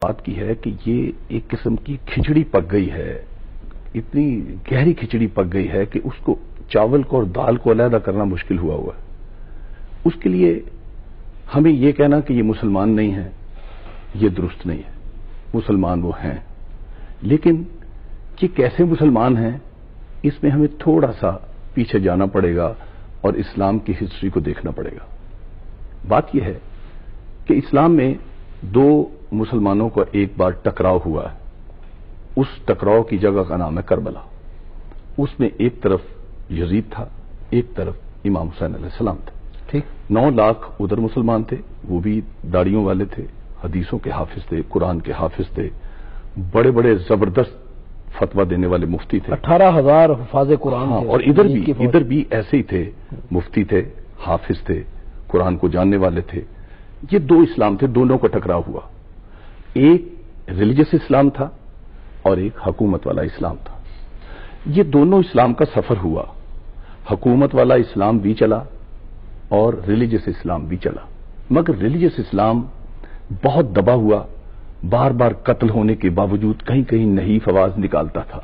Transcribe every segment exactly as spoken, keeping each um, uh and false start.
بات کی ہے کہ یہ ایک قسم کی کھچڑی پک گئی ہے، اتنی گہری کھچڑی پک گئی ہے کہ اس کو چاول کو اور دال کو علیحدہ کرنا مشکل ہوا ہوا ہے۔ اس کے لیے ہمیں یہ کہنا کہ یہ مسلمان نہیں ہیں، یہ درست نہیں ہے۔ مسلمان وہ ہیں، لیکن یہ کیسے مسلمان ہیں اس میں ہمیں تھوڑا سا پیچھے جانا پڑے گا اور اسلام کی ہسٹری کو دیکھنا پڑے گا۔ بات یہ ہے کہ اسلام میں دو مسلمانوں کا ایک بار ٹکراؤ ہوا ہے۔ اس ٹکراؤ کی جگہ کا نام ہے کربلا۔ اس میں ایک طرف یزید تھا، ایک طرف امام حسین علیہ السلام تھے۔ ٹھیک، نو لاکھ ادھر مسلمان تھے، وہ بھی داڑیوں والے تھے، حدیثوں کے حافظ تھے، قرآن کے حافظ تھے، بڑے بڑے زبردست فتویٰ دینے والے مفتی تھے، اٹھارہ ہزار حفاظ قرآن ہاں، تھے۔ اور ادھر بھی ادھر بھی ایسے ہی تھے، مفتی تھے، حافظ تھے، قرآن کو جاننے والے تھے۔ یہ دو اسلام تھے، دونوں کا ٹکراؤ ہوا۔ ایک ریلیجس اسلام تھا اور ایک حکومت والا اسلام تھا۔ یہ دونوں اسلام کا سفر ہوا، حکومت والا اسلام بھی چلا اور ریلیجس اسلام بھی چلا، مگر ریلیجس اسلام بہت دبا ہوا، بار بار قتل ہونے کے باوجود کہیں کہیں نحیف آواز نکالتا تھا۔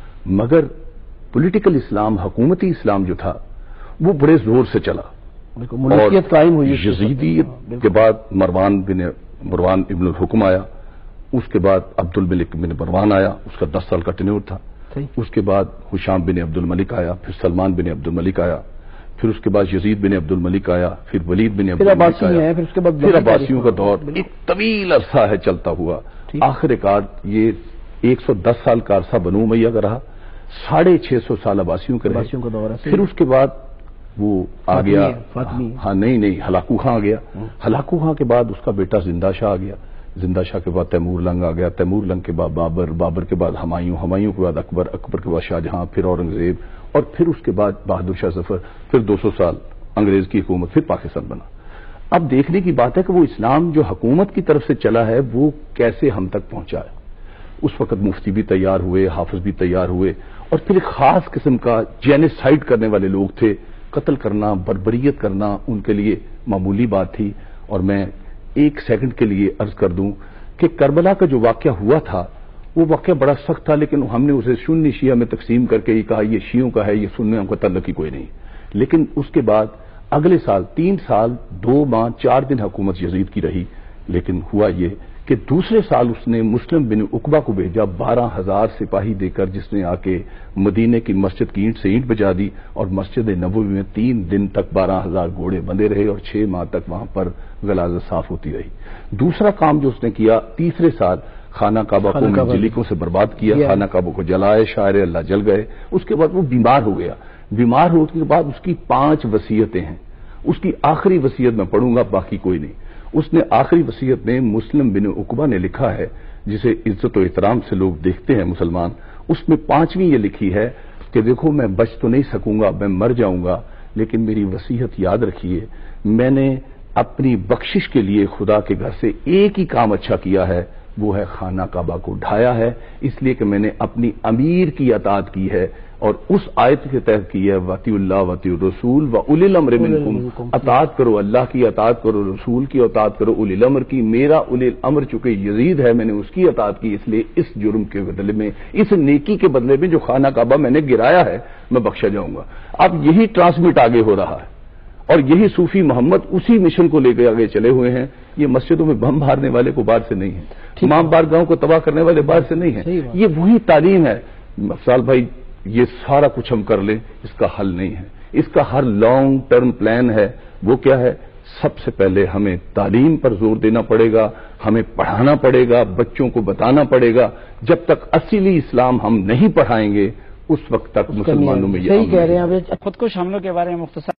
مگر پولیٹیکل اسلام، حکومتی اسلام جو تھا وہ بڑے زور سے چلا، ملکیت قائم ہوئی۔ یزیدیت کے بعد مروان بن مروان ابن الحکم آیا، اس کے بعد عبد الملک بن مروان آیا، اس کا دس سال کا ٹینیور تھا۔ اس کے بعد حشام بن عبد الملک آیا، پھر سلمان بن عبد الملک آیا، پھر اس کے بعد یزید بن عبد الملک آیا، پھر ولید بن عبد الملک آیا، پھر اس کے بعد پھر عباسیوں کا دور ایک طویل عرصہ ہے چلتا ہوا۔ آخر کار یہ ایک سو دس سال کا عرصہ بنو امیہ کا رہا، ساڑھے چھ سو سال عباسیوں کے رہے۔ پھر اس کے بعد وہ آ گیا، ہاں نہیں نہیں ہلاکو خان آ گیا، ہلاکو خان کے بعد اس کا بیٹا زندہ شاہ آ گیا، زندہ شاہ کے بعد تیمور لنگ آ گیا، تیمور لنگ کے بعد بابر، بابر کے بعد ہمایوں، ہمایوں کے بعد اکبر، اکبر کے بعد شاہ جہاں، پھر اورنگزیب، اور پھر اس کے بعد بہادر شاہ ظفر، پھر دو سو سال انگریز کی حکومت، پھر پاکستان بنا۔ اب دیکھنے کی بات ہے کہ وہ اسلام جو حکومت کی طرف سے چلا ہے وہ کیسے ہم تک پہنچا ہے۔ اس وقت مفتی بھی تیار ہوئے، حافظ بھی تیار ہوئے، اور پھر ایک خاص قسم کا جینیسائڈ کرنے والے لوگ تھے۔ قتل کرنا، بربریت کرنا ان کے لیے معمولی بات تھی۔ اور میں ایک سیکنڈ کے لیے عرض کر دوں کہ کربلا کا جو واقعہ ہوا تھا وہ واقعہ بڑا سخت تھا، لیکن ہم نے اسے سنی شیعہ میں تقسیم کر کے یہ کہا یہ شیعوں کا ہے، یہ سنیوں کا تعلق ہی کوئی نہیں۔ لیکن اس کے بعد اگلے سال تین سال دو ماہ چار دن حکومت یزید کی رہی، لیکن ہوا یہ کہ دوسرے سال اس نے مسلم بن عقبہ کو بھیجا، بارہ ہزار سپاہی دے کر، جس نے آ کے مدینے کی مسجد کی اینٹ سے اینٹ بجا دی، اور مسجد نبوی میں تین دن تک بارہ ہزار گھوڑے بندے رہے اور چھ ماہ تک وہاں پر غلاظت صاف ہوتی رہی۔ دوسرا کام جو اس نے کیا، تیسرے سال خانہ کعبہ کو منجلکوں سے برباد کیا، خانہ کعبہ کو جلائے، شاعر اللہ جل گئے۔ اس کے بعد وہ بیمار ہو گیا، بیمار ہونے کے بعد اس کی پانچ وصیتیں ہیں۔ اس کی آخری وصیت میں پڑھوں گا، باقی کوئی نہیں۔ اس نے آخری وصیت میں مسلم بن عقبہ نے لکھا ہے، جسے عزت و احترام سے لوگ دیکھتے ہیں مسلمان، اس میں پانچویں یہ لکھی ہے کہ دیکھو میں بچ تو نہیں سکوں گا، میں مر جاؤں گا، لیکن میری وصیت یاد رکھیے، میں نے اپنی بخشش کے لیے خدا کے گھر سے ایک ہی کام اچھا کیا ہے، وہ ہے خانہ کعبہ کو ڈھایا ہے، اس لیے کہ میں نے اپنی امیر کی اطاعت کی ہے، اور اس آیت کے تحت کی ہے وَأَطِیعُوا اللَّهَ وَأَطِیعُوا الرَّسُولَ وَأُولِي الْأَمْرِ مِنکُم، اطاعت کرو اللہ کی، اطاعت کرو رسول کی، اطاعت کرو اولی الامر کی۔ میرا اولی الامر چونکہ یزید ہے، میں نے اس کی اطاعت کی، اس لیے اس جرم کے بدلے میں، اس نیکی کے بدلے میں جو خانہ کعبہ میں نے گرایا ہے، میں بخشا جاؤں گا۔ اب یہی ٹرانسمٹ آگے ہو رہا ہے، اور یہی صوفی محمد اسی مشن کو لے کے آگے چلے ہوئے ہیں۔ یہ مسجدوں میں بم مارنے والے کو باہر سے نہیں ہے، تمام بارگاہوں کو تباہ کرنے والے باہر سے نہیں ہیں، یہ وہی تعلیم ہے۔ افضال بھائی، یہ سارا کچھ ہم کر لیں، اس کا حل نہیں ہے، اس کا ہر لانگ ٹرم پلان ہے۔ وہ کیا ہے؟ سب سے پہلے ہمیں تعلیم پر زور دینا پڑے گا، ہمیں پڑھانا پڑے گا، بچوں کو بتانا پڑے گا۔ جب تک اصلی اسلام ہم نہیں پڑھائیں گے اس وقت تک مسلمانوں میں یہ صحیح کہہ رہے ہیں۔ خود کش حملوں کے بارے میں مختصر